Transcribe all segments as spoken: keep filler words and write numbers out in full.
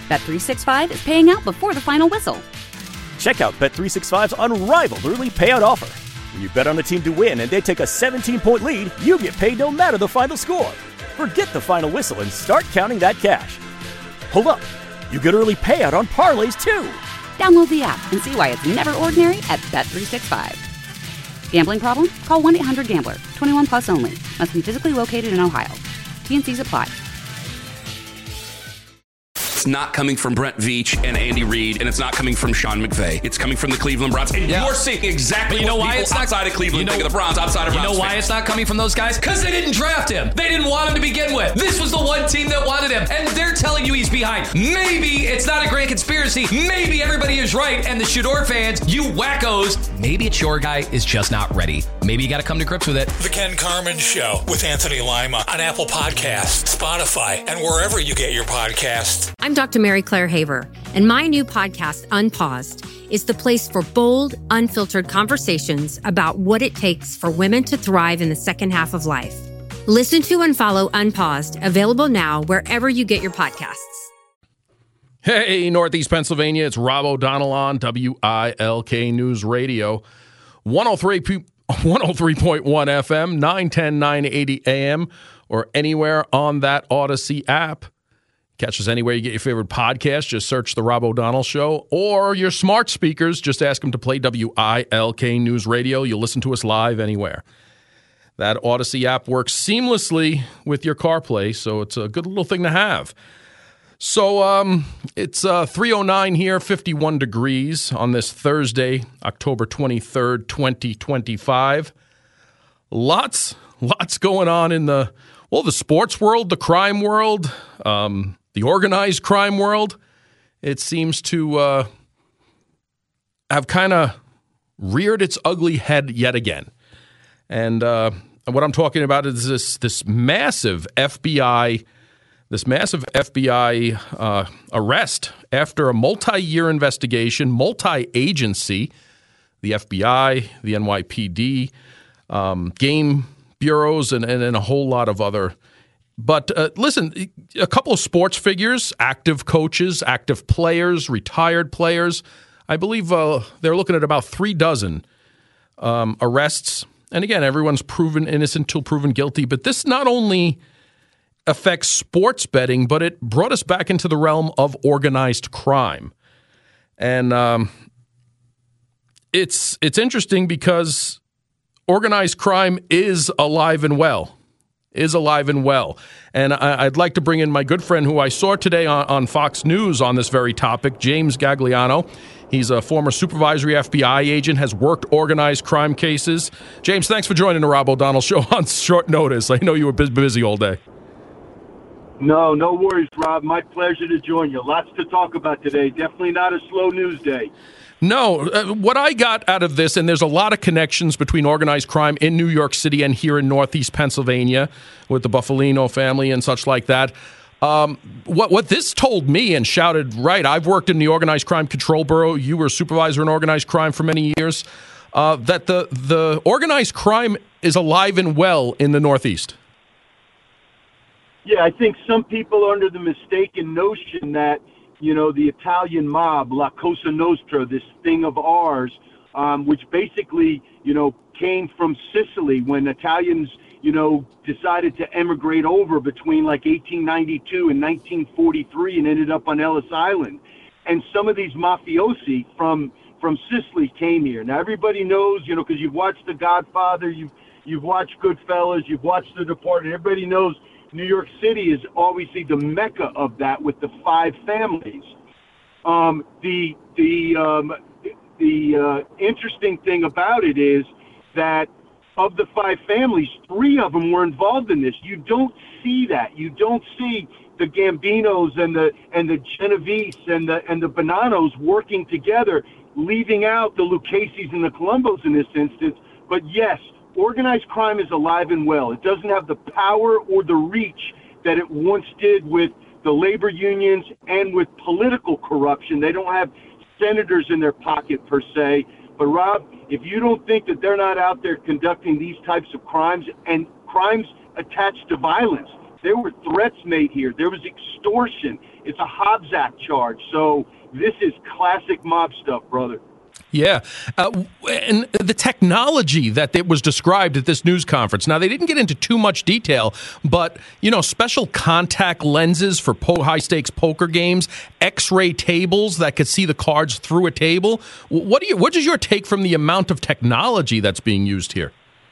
Bet three sixty-five is paying out before the final whistle. Check out Bet three sixty-five's unrivaled early payout offer. When you bet on a team to win and they take a seventeen-point lead, you get paid no matter the final score. Forget the final whistle and start counting that cash. Hold up. You get early payout on parlays, too. Download the app and see why it's never ordinary at Bet three sixty-five. Gambling problem? Call one eight hundred gambler. twenty-one plus only. Must be physically located in Ohio. T and Cs apply. It's not coming from Brent Veach and Andy Reid, and it's not coming from Sean McVay. It's coming from the Cleveland Browns. And yeah. you're seeing exactly you know what why people it's not, outside of Cleveland you know, think of the Browns, outside of You Browns know why fans. it's not coming from those guys? Because they didn't draft him. They didn't want him to begin with. This was the one team that wanted him, and they're telling you he's behind. Maybe it's not a grand conspiracy. Maybe everybody is right, and the Shador fans, you wackos, maybe it's your guy is just not ready. Maybe you got to come to grips with it. The Ken Carman Show with Anthony Lima on Apple Podcasts, Spotify, and wherever you get your podcasts. I'm Doctor Mary Claire Haver, and my new podcast, Unpaused, is the place for bold, unfiltered conversations about what it takes for women to thrive in the second half of life. Listen to and follow Unpaused, available now wherever you get your podcasts. Hey, Northeast Pennsylvania, it's Rob O'Donnell on W I L K News Radio, one oh three point one F M, nine ten, nine eighty A M, or anywhere on that Odyssey app. Catch us anywhere you get your favorite podcast. Just search The Rob O'Donnell Show. Or your smart speakers, just ask them to play W I L K News Radio. You'll listen to us live anywhere. That Odyssey app works seamlessly with your CarPlay, so it's a good little thing to have. So um, it's uh, three oh nine here, fifty-one degrees on this Thursday, October twenty-third, twenty twenty-five. Lots, lots going on in the, well, the sports world, the crime world, um, the organized crime world. It seems to uh, have kind of reared its ugly head yet again. And uh, what I'm talking about is this this massive F B I This massive F B I uh, arrest after a multi-year investigation, multi-agency, the F B I, the N Y P D, um, game bureaus, and, and, and a whole lot of other. But uh, listen, a couple of sports figures, active coaches, active players, retired players. I believe uh, they're looking at about three dozen um, arrests. And again, everyone's proven innocent until proven guilty. But this not only affects sports betting, but it brought us back into the realm of organized crime. And um, it's it's interesting because organized crime is alive and well, is alive and well. And I, I'd like to bring in my good friend who I saw today on, on Fox News on this very topic, James Gagliano. He's a former supervisory F B I agent, has worked organized crime cases. James, thanks for joining the Rob O'Donnell Show on short notice. I know you were busy all day. No, no worries, Rob. My pleasure to join you. Lots to talk about today. Definitely not a slow news day. No, uh, what I got out of this, and there's a lot of connections between organized crime in New York City and here in Northeast Pennsylvania with the Buffalino family and such like that. Um, what what this told me and shouted, right, I've worked in the Organized Crime Control Bureau. You were a supervisor in organized crime for many years. Uh, that the the organized crime is alive and well in the Northeast. Yeah, I think some people are under the mistaken notion that, you know, the Italian mob, La Cosa Nostra, this thing of ours, um, which basically, you know, came from Sicily when Italians, you know, decided to emigrate over between like eighteen ninety-two and nineteen forty-three and ended up on Ellis Island. And some of these mafiosi from from Sicily came here. Now, everybody knows, you know, because you've watched The Godfather, you've, you've watched Goodfellas, you've watched The Departed, everybody knows New York City is obviously the mecca of that with the five families. Um, the the um, the uh, interesting thing about it is that of the five families, three of them were involved in this. You don't see that. You don't see the Gambinos and the and the Genovese and the and the Bonanos working together, leaving out the Lucchese's and the Colombos in this instance. But yes, organized crime is alive and well. It doesn't have the power or the reach that it once did with the labor unions and with political corruption. They don't have senators in their pocket per se. But Rob, if you don't think that they're not out there conducting these types of crimes and crimes attached to violence, There were threats made here. There was extortion. It's a Hobbs Act charge. So this is classic mob stuff, brother. Yeah. Uh, and the technology that it was described at this news conference. Now, they didn't get into too much detail, but, you know, special contact lenses for po- high-stakes poker games, X-ray tables that could see the cards through a table. What do you? What is your take from the amount of technology that's being used here?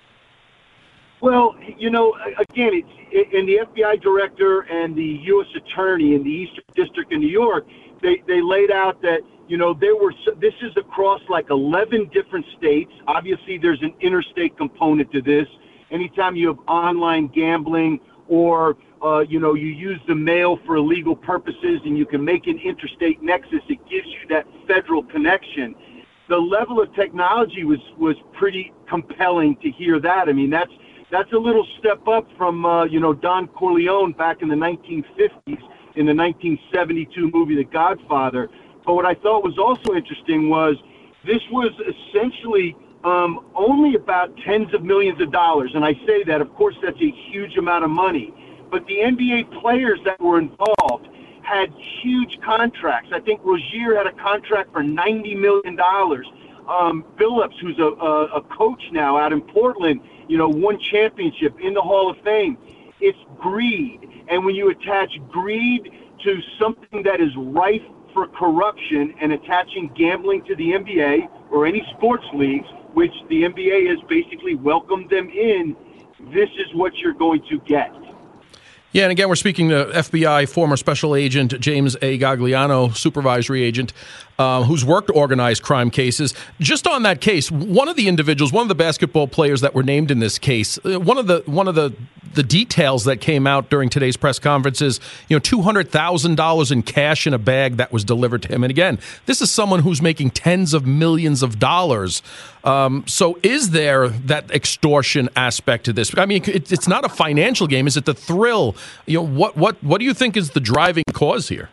Well, you know, again, it's, and the F B I director and the U S attorney in the Eastern District of New York, they, they laid out that, you know, there were, this is across like eleven different states. Obviously, there's an interstate component to this. Anytime you have online gambling or, uh, you know, you use the mail for illegal purposes and you can make an interstate nexus, it gives you that federal connection. The level of technology was, was pretty compelling to hear that. I mean, that's, that's a little step up from, uh, you know, Don Corleone back in the nineteen fifties in the nineteen seventy-two movie The Godfather. But what I thought was also interesting was this was essentially um, only about tens of millions of dollars. And I say that, of course, that's a huge amount of money. But the N B A players that were involved had huge contracts. I think Rozier had a contract for ninety million dollars. Um, Billups, who's a, a, a coach now out in Portland, you know, won championship in the Hall of Fame. It's greed. And when you attach greed to something that is rife for corruption and attaching gambling to the N B A or any sports leagues, which the N B A has basically welcomed them in, this is what you're going to get. Yeah, and again, we're speaking to F B I former Special Agent James A. Gagliano, supervisory agent, uh, who's worked organized crime cases. Just on that case, one of the individuals, one of the basketball players that were named in this case, one of the one of the the details that came out during today's press conference is, you know, two hundred thousand dollars in cash in a bag that was delivered to him. And again, this is someone who's making tens of millions of dollars. Um, so is there that extortion aspect to this? I mean, it, it's not a financial game. Is it the thrill? You know, what, what, what do you think is the driving cause here?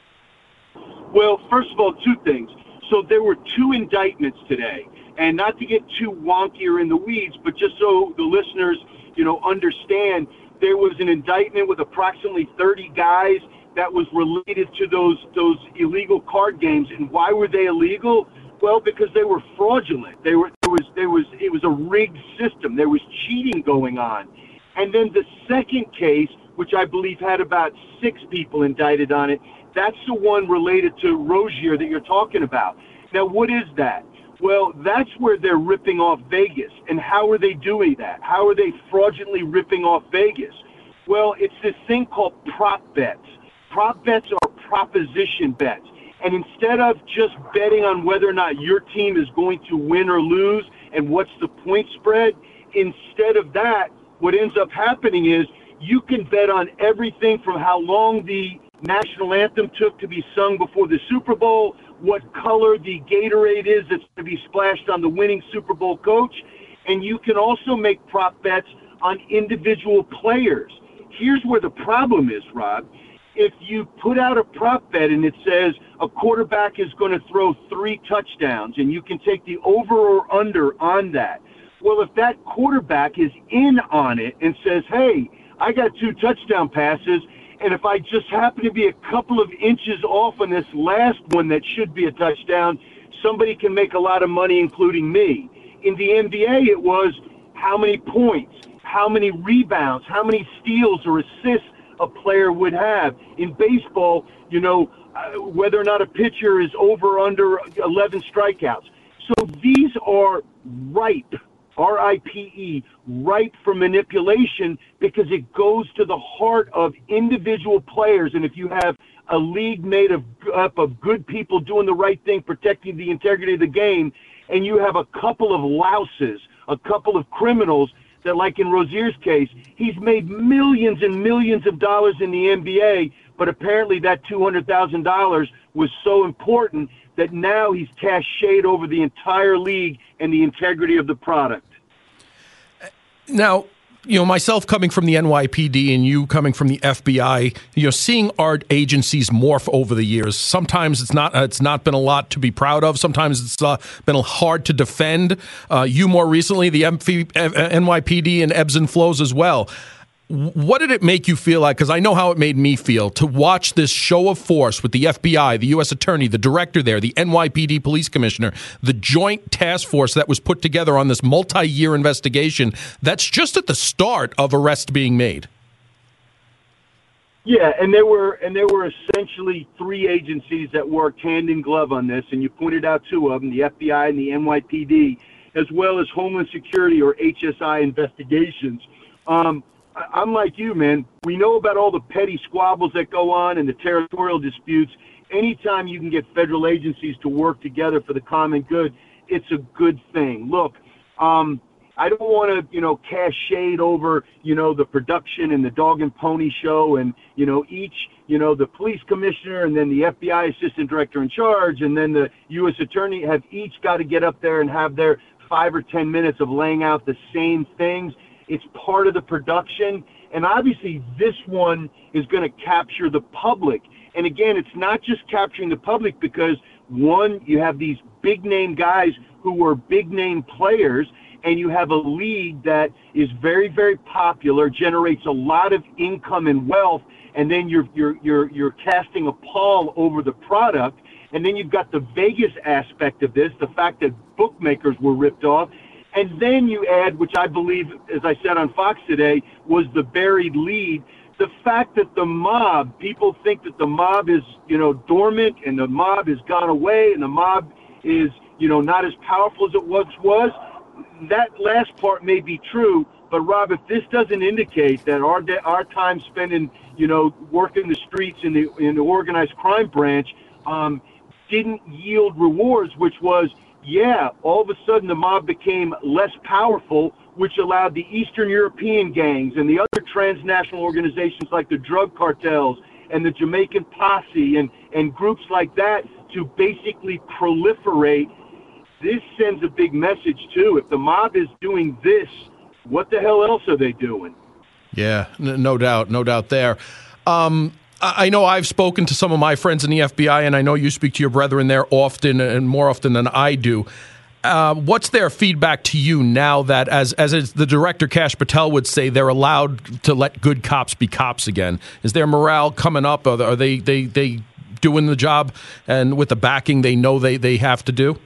Well, first of all, two things. So there were two indictments today. And not to get too wonky or in the weeds, but just so the listeners, you know, understand, there was an indictment with approximately thirty guys that was related to those those illegal card games. And why were they illegal? Well, because they were fraudulent. They were there was there was it was a rigged system. There was cheating going on. And then the second case, which I believe had about six people indicted on it, that's the one related to Rozier that you're talking about. Now, what is that? Well, that's where they're ripping off Vegas. And how are they doing that? How are they fraudulently ripping off Vegas? Well, it's this thing called prop bets. Prop bets are proposition bets. And instead of just betting on whether or not your team is going to win or lose and what's the point spread, instead of that, what ends up happening is you can bet on everything from how long the national anthem took to be sung before the Super Bowl, what color the Gatorade is that's going to be splashed on the winning Super Bowl coach, and you can also make prop bets on individual players. Here's where the problem is, Rob. If you put out a prop bet and it says a quarterback is going to throw three touchdowns and you can take the over or under on that, well, if that quarterback is in on it and says, hey, I got two touchdown passes, and if I just happen to be a couple of inches off on this last one that should be a touchdown, somebody can make a lot of money, including me. In the N B A, it was how many points, how many rebounds, how many steals or assists a player would have. In baseball, you know, uh, whether or not a pitcher is over or under eleven strikeouts. So these are ripe, R I P E, ripe for manipulation because it goes to the heart of individual players. And if you have a league made of, up of good people doing the right thing, protecting the integrity of the game, and you have a couple of louses, a couple of criminals that, like in Rozier's case, he's made millions and millions of dollars in the N B A, but apparently that two hundred thousand dollars was so important that now he's cast shade over the entire league and the integrity of the product. Now, you know, myself coming from the N Y P D and you coming from the F B I, you know, seeing our agencies morph over the years. Sometimes it's not uh, it's not been a lot to be proud of. Sometimes it's uh, been hard to defend. Uh, you more recently, the N Y P D and ebbs and flows as well. what did it make you feel like? Because I know how it made me feel to watch this show of force with the F B I, the U S Attorney, the director there, the N Y P D Police Commissioner, the joint task force that was put together on this multi-year investigation. That's just at the start of arrests being made. Yeah, and there were and there were essentially three agencies that worked hand in glove on this, and you pointed out two of them, the F B I and the N Y P D, as well as Homeland Security or H S I investigations. Um, I, I'm like you, man. We know about all the petty squabbles that go on and the territorial disputes. Anytime you can get federal agencies to work together for the common good, it's a good thing. Look, um, I don't want to, you know, cast shade over, you know, the production and the dog and pony show and, you know, each, you know, the police commissioner and then the F B I assistant director in charge and then the U S attorney have each got to get up there and have their five or ten minutes of laying out the same things. It's part of the production. And obviously this one is going to capture the public. And again, it's not just capturing the public because, one, you have these big name guys who were big name players, and you have a league that is very, very popular, generates a lot of income and wealth, and then you're you're you're you're casting a pall over the product. And then you've got the Vegas aspect of this, the fact that bookmakers were ripped off. And then you add, which I believe, as I said on Fox today, was the buried lead, the fact that the mob, people think that the mob is, you know, dormant and the mob has gone away and the mob is, you know, not as powerful as it once was. That last part may be true, but Rob, if this doesn't indicate that our our time spent in, you know, working the streets in the in the organized crime branch um, didn't yield rewards, which was, yeah, all of a sudden the mob became less powerful, which allowed the Eastern European gangs and the other transnational organizations like the drug cartels and the Jamaican Posse and, and groups like that to basically proliferate. This sends a big message, too. If the mob is doing this, what the hell else are they doing? Yeah, n- no doubt, no doubt there. Um, I-, I know I've spoken to some of my friends in the F B I, and I know you speak to your brethren there often and more often than I do. Uh, what's their feedback to you now that, as as is the director Kash Patel would say, they're allowed to let good cops be cops again? Is their morale coming up? Are, are they, they, they doing the job and with the backing they know they, they have to do?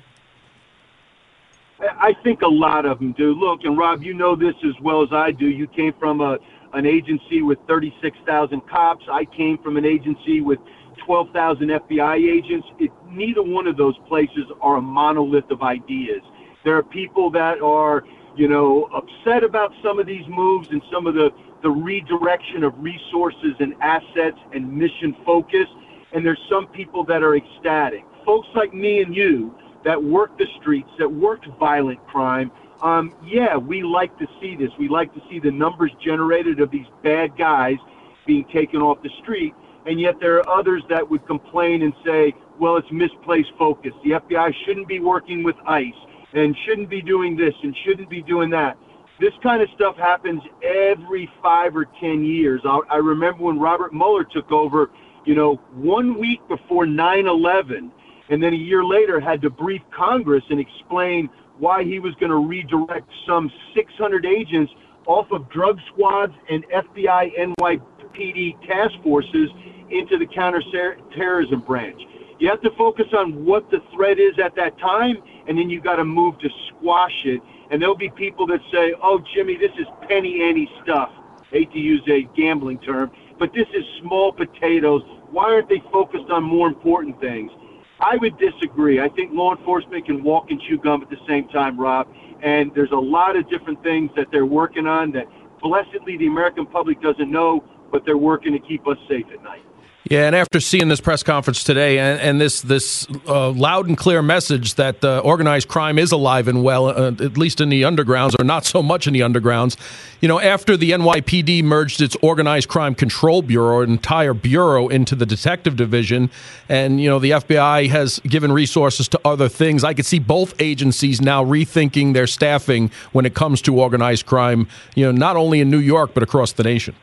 I think a lot of them do. Look, and Rob, you know this as well as I do. You came from a an agency with thirty-six thousand cops. I came from an agency with twelve thousand F B I agents. It, neither one of those places are a monolith of ideas. There are people that are, you know, upset about some of these moves and some of the, the redirection of resources and assets and mission focus. And there's some people that are ecstatic. Folks like me and you that work the streets, that worked violent crime, um, yeah, we like to see this. We like to see the numbers generated of these bad guys being taken off the street. And yet there are others that would complain and say, well, it's misplaced focus. The F B I shouldn't be working with ICE and shouldn't be doing this and shouldn't be doing that. This kind of stuff happens every five or ten years. I, I remember when Robert Mueller took over, you know, one week before nine eleven, and then a year later had to brief Congress and explain why he was going to redirect some six hundred agents off of drug squads and F B I N Y P D task forces into the counterterrorism branch. You have to focus on what the threat is at that time, and then you got to move to squash it. And there'll be people that say, oh, Jimmy, this is penny ante stuff. Hate to use a gambling term, but this is small potatoes. Why aren't they focused on more important things? I would disagree. I think law enforcement can walk and chew gum at the same time, Rob. And there's a lot of different things that they're working on that blessedly the American public doesn't know, but they're working to keep us safe at night. Yeah, and after seeing this press conference today and, and this this uh, loud and clear message that uh, organized crime is alive and well, uh, at least in the undergrounds, or not so much in the undergrounds, you know, after the N Y P D merged its Organized Crime Control Bureau, an entire bureau, into the detective division, and, you know, the F B I has given resources to other things, I could see both agencies now rethinking their staffing when it comes to organized crime, you know, not only in New York, but across the nation.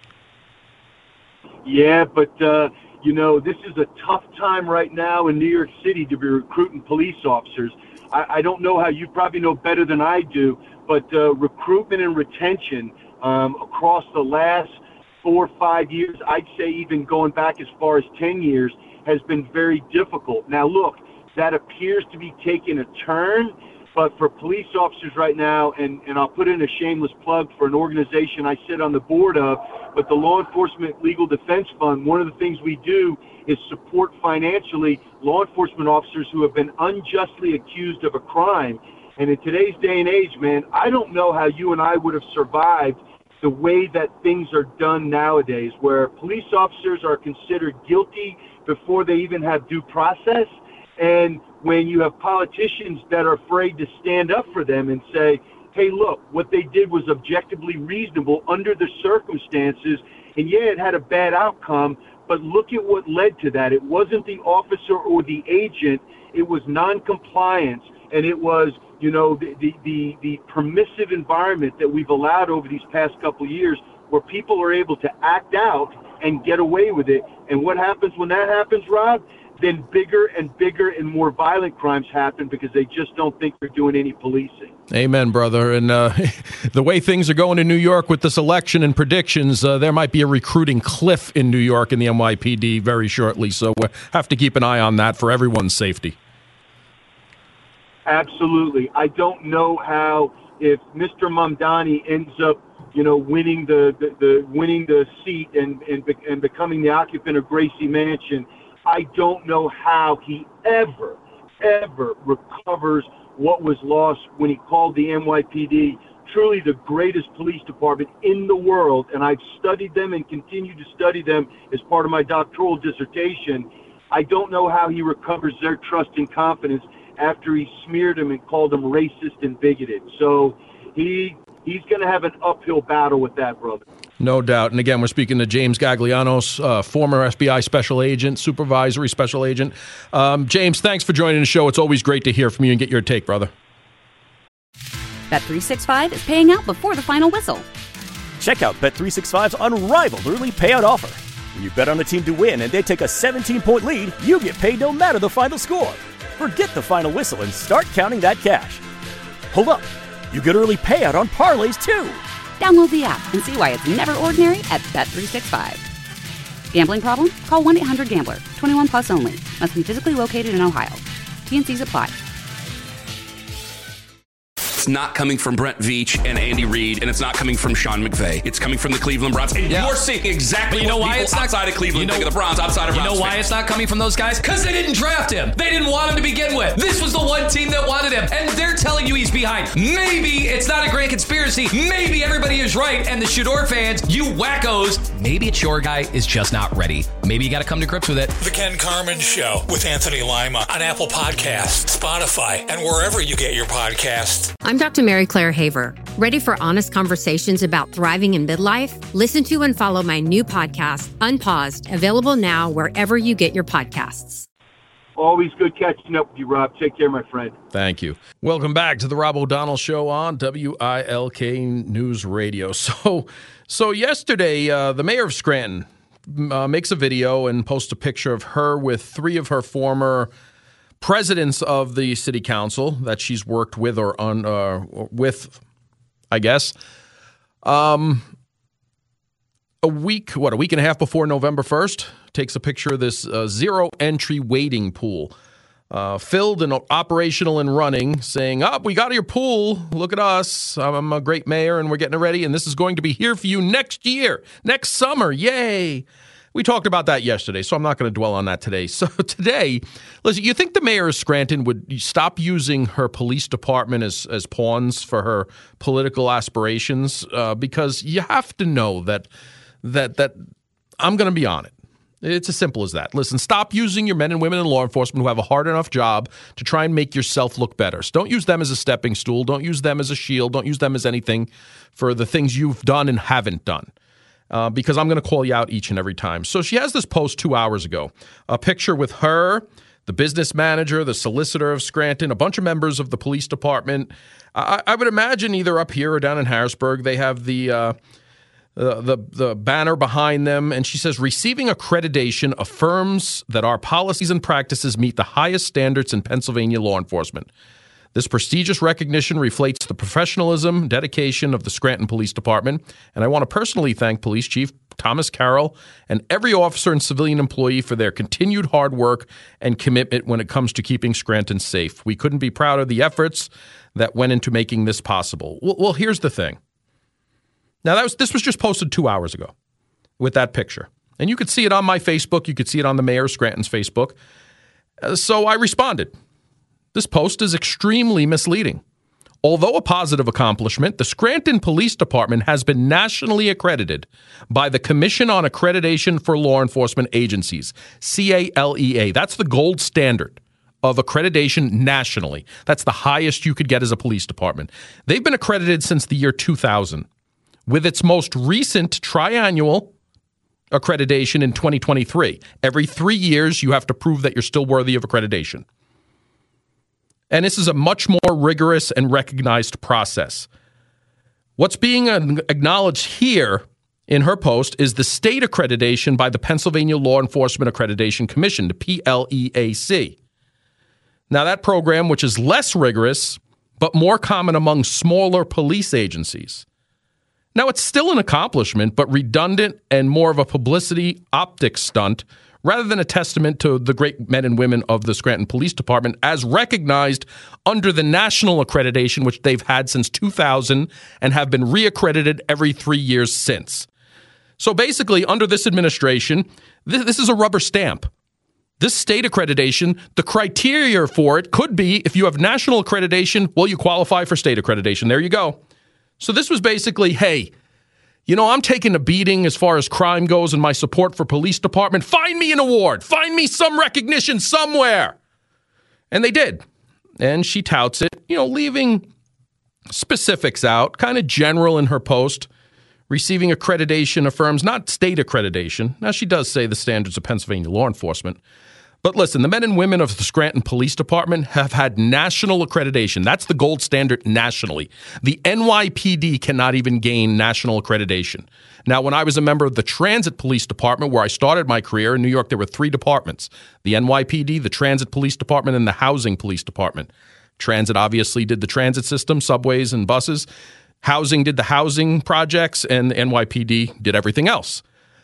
Yeah, but... Uh... You know, this is a tough time right now in New York City to be recruiting police officers. I, I don't know how, you probably know better than I do, but uh, recruitment and retention um, across the last four or five years, I'd say even going back as far as ten years, has been very difficult. Now, look, that appears to be taking a turn, but for police officers right now, and, and I'll put in a shameless plug for an organization I sit on the board of, but the Law Enforcement Legal Defense Fund, one of the things we do is support financially law enforcement officers who have been unjustly accused of a crime. And in today's day and age, man, I don't know how you and I would have survived the way that things are done nowadays, where police officers are considered guilty before they even have due process. And when you have politicians that are afraid to stand up for them and say, hey, look, what they did was objectively reasonable under the circumstances, and yeah, it had a bad outcome, but look at what led to that. It wasn't the officer or the agent, it was noncompliance, and it was, you know, the, the, the, the permissive environment that we've allowed over these past couple of years where people are able to act out and get away with it. And what happens when that happens, Rob? Then bigger and bigger and more violent crimes happen because they just don't think they're doing any policing. Amen, brother. And uh, the way things are going in New York with this election and predictions, uh, there might be a recruiting cliff in New York in the N Y P D very shortly. So we have to keep an eye on that for everyone's safety. Absolutely. I don't know how, if Mister Mamdani ends up, you know, winning the, the, the winning the seat and, and and becoming the occupant of Gracie Mansion, I don't know how he ever, ever recovers what was lost when he called the N Y P D truly the greatest police department in the world. And I've studied them and continue to study them as part of my doctoral dissertation. I don't know how he recovers their trust and confidence after he smeared them and called them racist and bigoted. So he he's going to have an uphill battle with that, brother. No doubt. And again, we're speaking to James Gaglianos, uh, former F B I special agent, supervisory special agent. Um, James, thanks for joining the show. It's always great to hear from you and get your take, brother. Bet three sixty-five is paying out before the final whistle. Check out Bet three sixty-five's unrivaled early payout offer. When you bet on a team to win and they take a seventeen-point lead, you get paid no matter the final score. Forget the final whistle and start counting that cash. Hold up. You get early payout on parlays, too. Download the app and see why it's never ordinary at Bet three sixty-five. Gambling problem? Call one eight hundred gambler. twenty-one plus only. Must be physically located in Ohio. T N Cs apply. It's not coming from Brent Veach and Andy Reid, and it's not coming from Sean McVay. It's coming from the Cleveland Browns. And yeah. You're seeing exactly but you know what why people it's not, outside of Cleveland you know, think of the Browns, outside of You Browns know why fans. it's not coming from those guys? Because they didn't draft him. They didn't want him to begin with. This was the one team that wanted him, and they're telling you he's behind. Maybe it's not a grand conspiracy. Maybe everybody is right, and the Shador fans, you wackos, maybe it's your guy is just not ready. Maybe you got to come to grips with it. The Ken Carman Show with Anthony Lima on Apple Podcasts, Spotify, and wherever you get your podcasts. I'm Doctor Mary Claire Haver. Ready for honest conversations about thriving in midlife? Listen to and follow my new podcast, Unpaused, available now wherever you get your podcasts. Always good catching up with you, Rob. Take care, my friend. Thank you. Welcome back to the Rob O'Donnell Show on W I L K News Radio. So, so yesterday, uh, the mayor of Scranton uh, makes a video and posts a picture of her with three of her former presidents of the city council that she's worked with or on uh, with, I guess. Um, a week, what, a week and a half before November first, takes a picture of this uh, zero-entry wading pool, uh, filled and operational and running, saying, oh, we got your pool. Look at us. I'm a great mayor, and we're getting it ready, and this is going to be here for you next year, next summer. Yay. We talked about that yesterday, so I'm not going to dwell on that today. So today, listen, you think the mayor of Scranton would stop using her police department as, as pawns for her political aspirations? Uh, because you have to know that that that I'm going to be on it. It's as simple as that. Listen, stop using your men and women in law enforcement who have a hard enough job to try and make yourself look better. So don't use them as a stepping stool. Don't use them as a shield. Don't use them as anything for the things you've done and haven't done. Uh, because I'm going to call you out each and every time. So she has this post two hours ago, a picture with her, the business manager, the solicitor of Scranton, a bunch of members of the police department. I, I would imagine either up here or down in Harrisburg, they have the, uh, uh, the the banner behind them. And she says, receiving accreditation affirms that our policies and practices meet the highest standards in Pennsylvania law enforcement. This prestigious recognition reflects the professionalism, dedication of the Scranton Police Department, and I want to personally thank Police Chief Thomas Carroll and every officer and civilian employee for their continued hard work and commitment when it comes to keeping Scranton safe. We couldn't be prouder of the efforts that went into making this possible. Well, well here's the thing. Now, that was this was just posted two hours ago with that picture. And you could see it on my Facebook. You could see it on the Mayor of Scranton's Facebook. Uh, so I responded. This post is extremely misleading. Although a positive accomplishment, the Scranton Police Department has been nationally accredited by the Commission on Accreditation for Law Enforcement Agencies, C A L E A. That's the gold standard of accreditation nationally. That's the highest you could get as a police department. They've been accredited since the year two thousand, with its most recent triannual accreditation in twenty twenty-three. Every three years, you have to prove that you're still worthy of accreditation. And this is a much more rigorous and recognized process. What's being acknowledged here in her post is the state accreditation by the Pennsylvania Law Enforcement Accreditation Commission, the P L E A C. Now, that program, which is less rigorous, but more common among smaller police agencies. Now, it's still an accomplishment, but redundant and more of a publicity optics stunt rather than a testament to the great men and women of the Scranton Police Department as recognized under the national accreditation, which they've had since two thousand and have been reaccredited every three years since. So basically, under this administration, th- this is a rubber stamp. This state accreditation, the criteria for it could be if you have national accreditation, well, you qualify for state accreditation. There you go. So this was basically, hey, you know, I'm taking a beating as far as crime goes and my support for police department. Find me an award. Find me some recognition somewhere. And they did. And she touts it, you know, leaving specifics out, kind of general in her post. Receiving accreditation affirms not state accreditation. Now, she does say the standards of Pennsylvania law enforcement. But listen, the men and women of the Scranton Police Department have had national accreditation. That's the gold standard nationally. The N Y P D cannot even gain national accreditation. Now, when I was a member of the Transit Police Department, where I started my career in New York, there were three departments: the N Y P D, the Transit Police Department, and the Housing Police Department. Transit obviously did the transit system, subways and buses. Housing did the housing projects, and the N Y P D did everything else.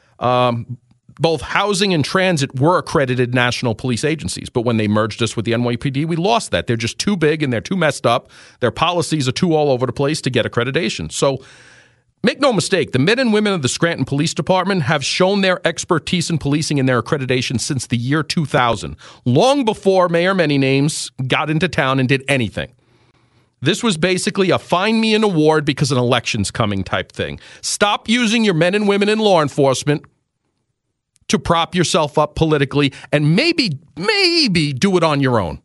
Um, both housing and transit were accredited national police agencies, but when they merged us with the N Y P D, we lost that. They're just too big and they're too messed up. Their policies are too all over the place to get accreditation. So make no mistake, the men and women of the Scranton Police Department have shown their expertise in policing and their accreditation since the year two thousand, long before Mayor Many Names got into town and did anything. This was basically a find me an award because an election's coming type thing. Stop using your men and women in law enforcement to prop yourself up politically and maybe, maybe do it on your own.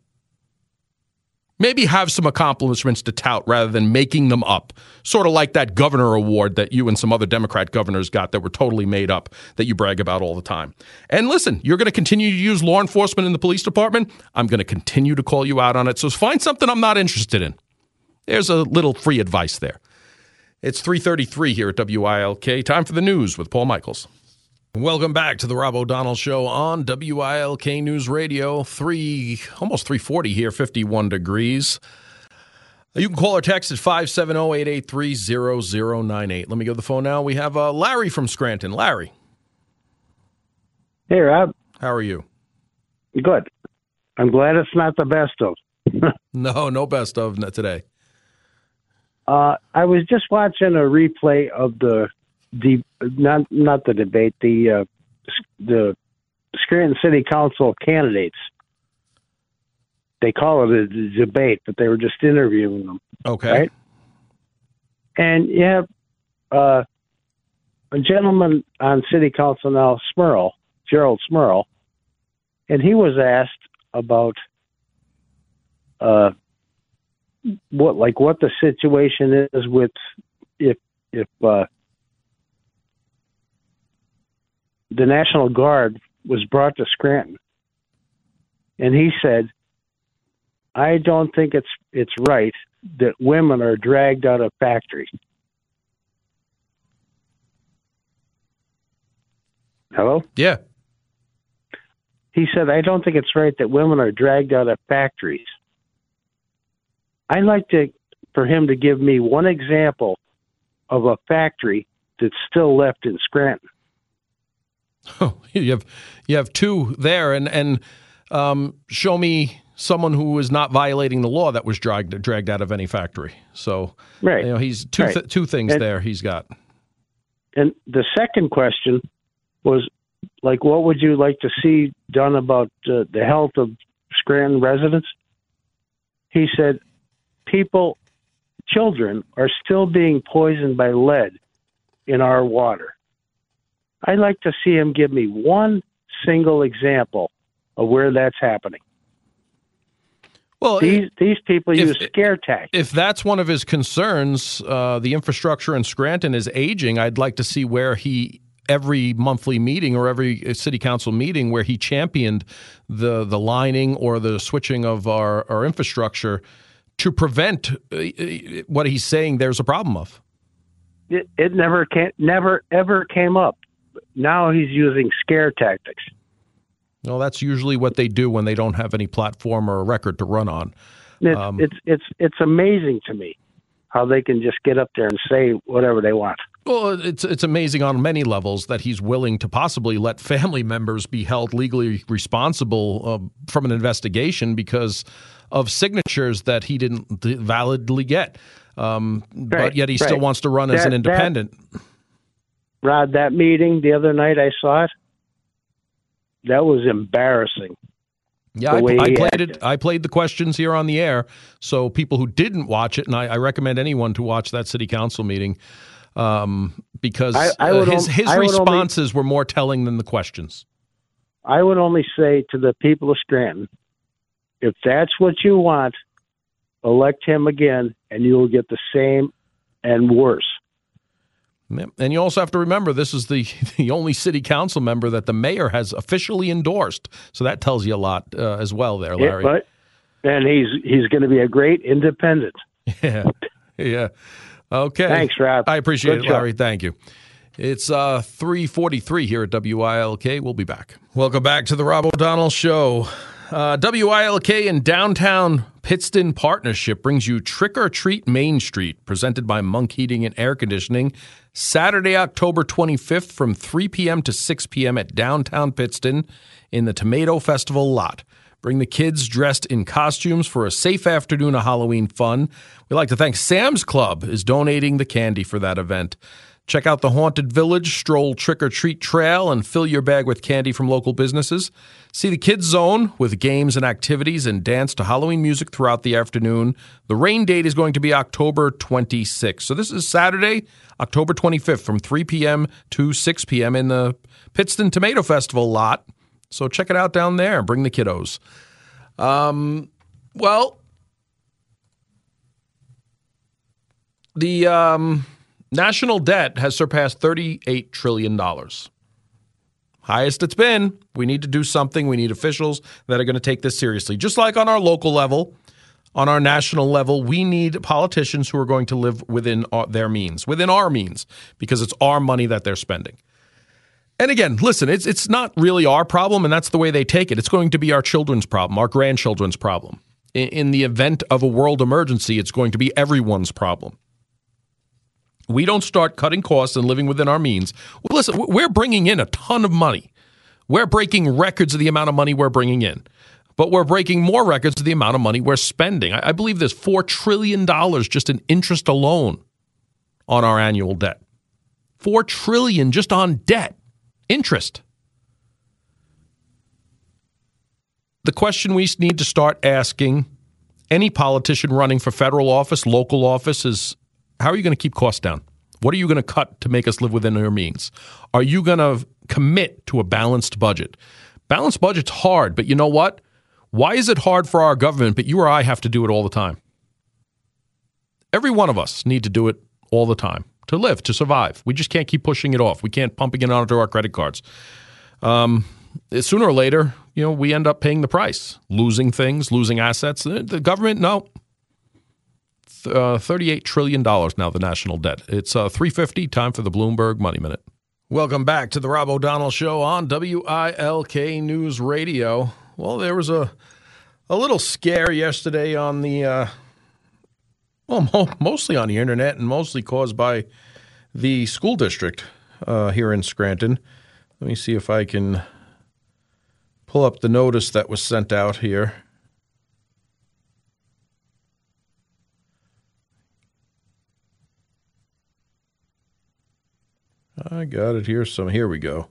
Maybe have some accomplishments to tout rather than making them up. Sort of like that governor award that you and some other Democrat governors got that were totally made up that you brag about all the time. And listen, you're going to continue to use law enforcement in the police department. I'm going to continue to call you out on it. So find something I'm not interested in. There's a little free advice there. It's three thirty-three here at W I L K. Time for the news with Paul Michaels. Welcome back to the Rob O'Donnell Show on W I L K News Radio. Three, almost three forty here, fifty-one degrees. You can call or text at five seven zero, eight eight three, zero zero nine eight. Let me go to the phone now. We have uh, Larry from Scranton. Larry. Hey, Rob. How are you? Good. I'm glad it's not the best of. No, no best of today. Uh, I was just watching a replay of the the not not the debate, the uh, the Scranton City Council candidates. They call it a debate, but they were just interviewing them. Okay. Right? And you have uh, a gentleman on City Council now, Smurl, Gerald Smurl, and he was asked about uh, what, like, what the situation is with if if uh, the National Guard was brought to Scranton, and he said, "I don't think it's it's right that women are dragged out of factories." Hello? Yeah. He said, "I don't think it's right that women are dragged out of factories." I'd like to for him to give me one example of a factory that's still left in Scranton. Oh, you have you have two there, and and um, show me someone who is not violating the law that was dragged dragged out of any factory. So, right. you know, he's two right. th- two things and, there. He's got. And the second question was, like, what would you like to see done about uh, the health of Scranton residents? He said, people, children are still being poisoned by lead in our water. I'd like to see him give me one single example of where that's happening. Well, these these people if, use scare tactics. If that's one of his concerns, uh, the infrastructure in Scranton is aging. I'd like to see where he, every monthly meeting or every city council meeting where he championed the the lining or the switching of our, our infrastructure to prevent what he's saying there's a problem of. It, it never came, never ever came up. Now he's using scare tactics. Well, that's usually what they do when they don't have any platform or a record to run on. It's um, it's it's it's amazing to me how they can just get up there and say whatever they want. Well, it's it's amazing on many levels that he's willing to possibly let family members be held legally responsible uh, from an investigation because of signatures that he didn't validly get. Um, right, but yet he right. still wants to run that, as an independent. That, Rod, that meeting the other night, I saw it. That was embarrassing. Yeah, I, I played acted. it. I played the questions here on the air, so people who didn't watch it, and I, I recommend anyone to watch that city council meeting, um, because I, I uh, his his responses only, were more telling than the questions. I would only say to the people of Scranton, if that's what you want, elect him again, and you will get the same and worse. And you also have to remember, this is the, the only city council member that the mayor has officially endorsed. So that tells you a lot uh, as well there, Larry. Yeah, but, and he's he's going to be a great independent. Yeah, yeah. Okay. Thanks, Rob. I appreciate Good it, show. Larry. Thank you. It's uh, three forty-three here at W I L K. We'll be back. Welcome back to the Rob O'Donnell Show. Uh, W I L K and Downtown Pittston Partnership brings you Trick or Treat Main Street, presented by Monk Heating and Air Conditioning, Saturday, October twenty-fifth from three p.m. to six p.m. at Downtown Pittston in the Tomato Festival lot. Bring the kids dressed in costumes for a safe afternoon of Halloween fun. We'd like to thank Sam's Club is donating the candy for that event. Check out the Haunted Village, stroll trick-or-treat trail, and fill your bag with candy from local businesses. See the Kids Zone with games and activities and dance to Halloween music throughout the afternoon. The rain date is going to be October twenty-sixth. So this is Saturday, October twenty-fifth from three p.m. to six p.m. in the Pittston Tomato Festival lot. So check it out down there and bring the kiddos. Um, well, the... Um, National debt has surpassed thirty-eight trillion dollars. Highest it's been. We need to do something. We need officials that are going to take this seriously. Just like on our local level, on our national level, we need politicians who are going to live within our, their means, within our means, because it's our money that they're spending. And again, listen, it's it's not really our problem, and that's the way they take it. It's going to be our children's problem, our grandchildren's problem. In, in the event of a world emergency, it's going to be everyone's problem. We don't start cutting costs and living within our means. Well, listen, we're bringing in a ton of money. We're breaking records of the amount of money we're bringing in. But we're breaking more records of the amount of money we're spending. I, I believe there's four trillion dollars just in interest alone on our annual debt. four trillion dollars just on debt. Interest. The question we need to start asking any politician running for federal office, local office is, how are you going to keep costs down? What are you going to cut to make us live within our means? Are you going to commit to a balanced budget? Balanced budget's hard, but you know what? Why is it hard for our government, but you or I have to do it all the time? Every one of us need to do it all the time to live, to survive. We just can't keep pushing it off. We can't pumping it onto our credit cards. Um, sooner or later, you know, we end up paying the price, losing things, losing assets. The government, no. Uh, thirty-eight trillion dollars now, the national debt. It's uh, three fifty, time for the Bloomberg Money Minute. Welcome back to the Rob O'Donnell Show on W I L K News Radio. Well, there was a a little scare yesterday on the, uh, well, mo- mostly on the internet and mostly caused by the school district uh, here in Scranton. Let me see if I can pull up the notice that was sent out here. I got it here. Some here we go.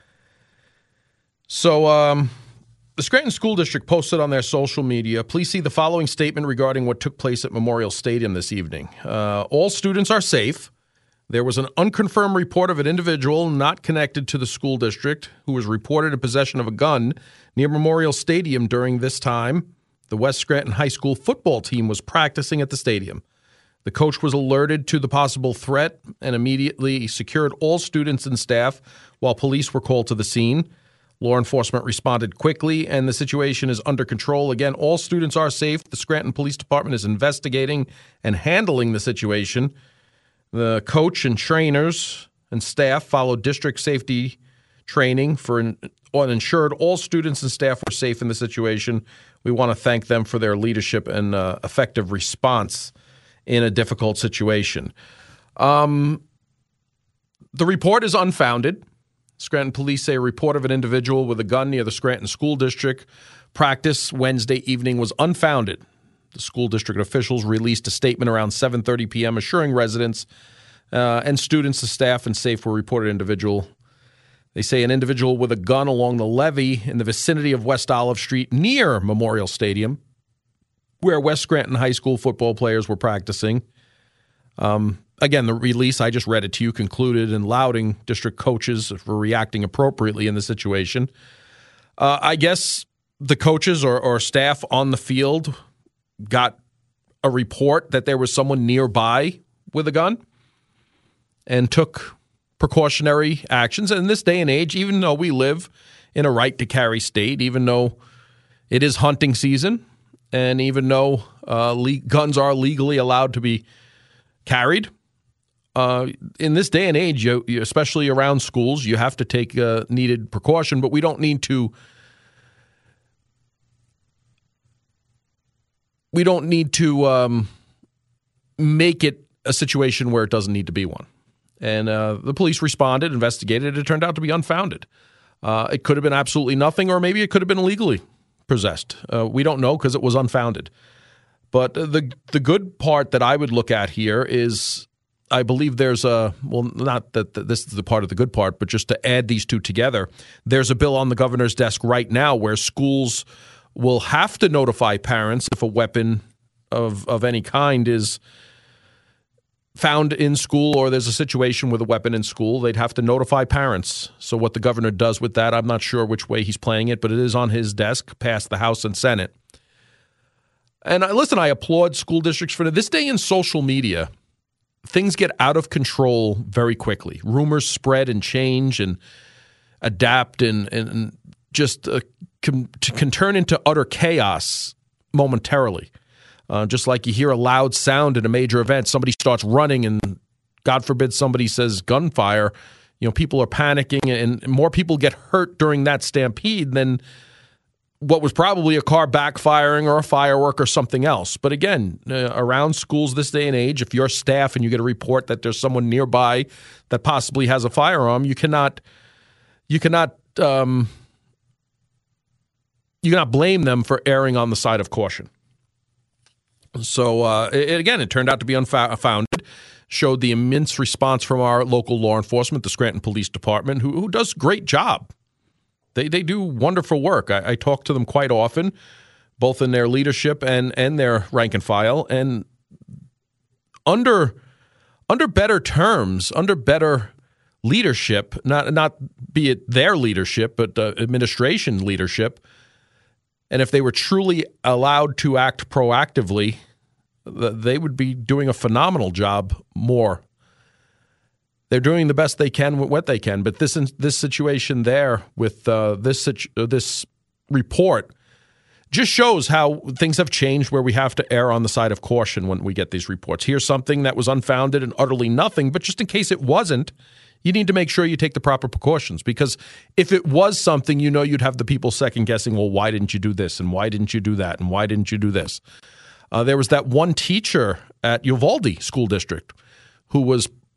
So, um, the Scranton School District posted on their social media, please see the following statement regarding what took place at Memorial Stadium this evening. Uh, all students are safe. There was an unconfirmed report of an individual not connected to the school district who was reported in possession of a gun near Memorial Stadium during this time. The West Scranton High School football team was practicing at the stadium. The coach was alerted to the possible threat and immediately secured all students and staff while police were called to the scene. Law enforcement responded quickly, and the situation is under control. Again, all students are safe. The Scranton Police Department is investigating and handling the situation. The coach and trainers and staff followed district safety training for and ensured all students and staff were safe in the situation. We want to thank them for their leadership and uh, effective response in a difficult situation. Um, the report is unfounded. Scranton police say a report of an individual with a gun near the Scranton School District practice Wednesday evening was unfounded. The school district officials released a statement around seven thirty p.m. assuring residents uh, and students, the staff, and safe were reported individual. They say an individual with a gun along the levee in the vicinity of West Olive Street near Memorial Stadium, where West Scranton High School football players were practicing. Um, again, the release, I just read it to you, concluded in lauding district coaches for reacting appropriately in the situation. Uh, I guess the coaches or, or staff on the field got a report that there was someone nearby with a gun and took precautionary actions. And in this day and age, even though we live in a right to carry state, even though it is hunting season, and even though uh, le- guns are legally allowed to be carried, uh, in this day and age, you, you, especially around schools, you have to take uh, needed precaution, but we don't need to we don't need to um, make it a situation where it doesn't need to be one. And uh, the police responded, investigated. It turned out to be unfounded. Uh, it could have been absolutely nothing, or maybe it could have been illegally possessed. Uh, we don't know because it was unfounded. But the the good part that I would look at here is I believe there's a, well, not that this is the part of the good part, but just to add these two together, there's a bill on the governor's desk right now where schools will have to notify parents if a weapon of of any kind is found in school or there's a situation with a weapon in school. They'd have to notify parents. So what the governor does with that, I'm not sure which way he's playing it, but it is on his desk, past the House and Senate. And I, listen, I applaud school districts for this day in social media. Things get out of control very quickly. Rumors spread and change and adapt and, and just uh, can, can turn into utter chaos momentarily. Uh, just like you hear a loud sound at a major event, somebody starts running and God forbid somebody says gunfire, you know, people are panicking and more people get hurt during that stampede than what was probably a car backfiring or a firework or something else. But again, uh, around schools this day and age, if you're staff and you get a report that there's someone nearby that possibly has a firearm, you cannot, you cannot, um, you cannot blame them for erring on the side of caution. So, uh, it, again, it turned out to be unfounded, showed the immense response from our local law enforcement, the Scranton Police Department, who, who does a great job. They they do wonderful work. I, I talk to them quite often, both in their leadership and, and their rank and file. And under under better terms, under better leadership, not, not be it their leadership, but uh, administration leadership, and if they were truly allowed to act proactively, they would be doing a phenomenal job more. They're doing the best they can with what they can. But this this situation there with uh, this this report just shows how things have changed where we have to err on the side of caution when we get these reports. Here's something that was unfounded and utterly nothing, but just in case it wasn't, you need to make sure you take the proper precautions, because if it was something, you know, you'd have the people second guessing, well, why didn't you do this? And why didn't you do that? And why didn't you do this? Uh, there was that one teacher at Uvalde School District who was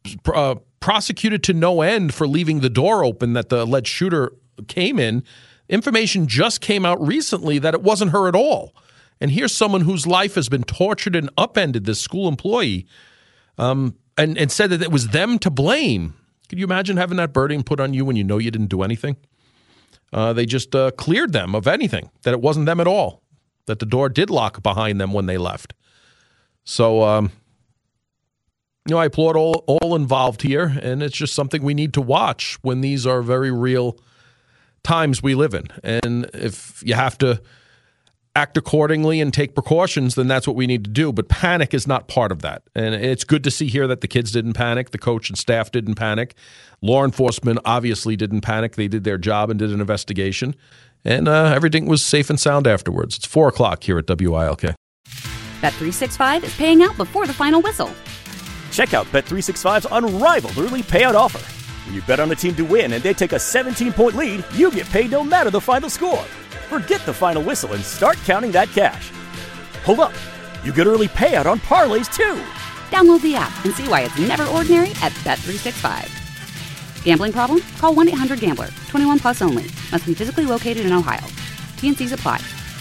uh, prosecuted to no end for leaving the door open that the alleged shooter came in. Information just came out recently that it wasn't her at all. And here's someone whose life has been tortured and upended, this school employee, um, and, and said that it was them to blame. Could you imagine having that burden put on you when you know you didn't do anything? Uh, they just uh, cleared them of anything, that it wasn't them at all, that the door did lock behind them when they left. So, um, you know, I applaud all, all involved here, and it's just something we need to watch when these are very real times we live in. And if you have to act accordingly and take precautions, then that's what we need to do. But panic is not part of that. And it's good to see here that the kids didn't panic. The coach and staff didn't panic. Law enforcement obviously didn't panic. They did their job and did an investigation. And uh, everything was safe and sound afterwards. It's four o'clock here at W I L K. Bet three sixty-five is paying out before the final whistle. Check out Bet three sixty-five's unrivaled early payout offer. When you bet on a team to win and they take a seventeen-point lead, you get paid no matter the final score. Forget the final whistle and start counting that cash. Hold up. You get early payout on parlays, too. Download the app and see why it's never ordinary at Bet three sixty-five. Gambling problem? Call one eight hundred gambler. twenty-one plus only. Must be physically located in Ohio. T and Cs apply.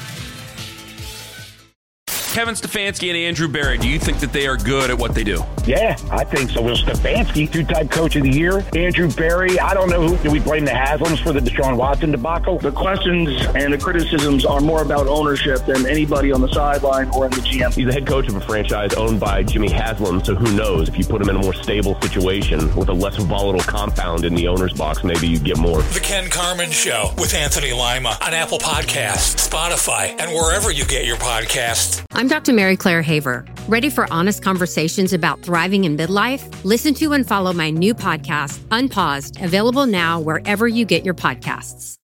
Kevin Stefanski and Andrew Berry, do you think that they are good at what they do? Yeah, I think so. Will Stefanski, two-time coach of the year. Andrew Berry, I don't know who. Do we blame the Haslams for the Deshaun Watson debacle? The questions and the criticisms are more about ownership than anybody on the sideline or in the G M. He's the head coach of a franchise owned by Jimmy Haslam, so who knows? If you put him in a more stable situation with a less volatile compound in the owner's box, maybe you get more. The Ken Carman Show with Anthony Lima on Apple Podcasts, Spotify, and wherever you get your podcasts. I'm Doctor Mary Claire Haver. Ready for honest conversations about thriving in midlife? Listen to and follow my new podcast, Unpaused, available now wherever you get your podcasts.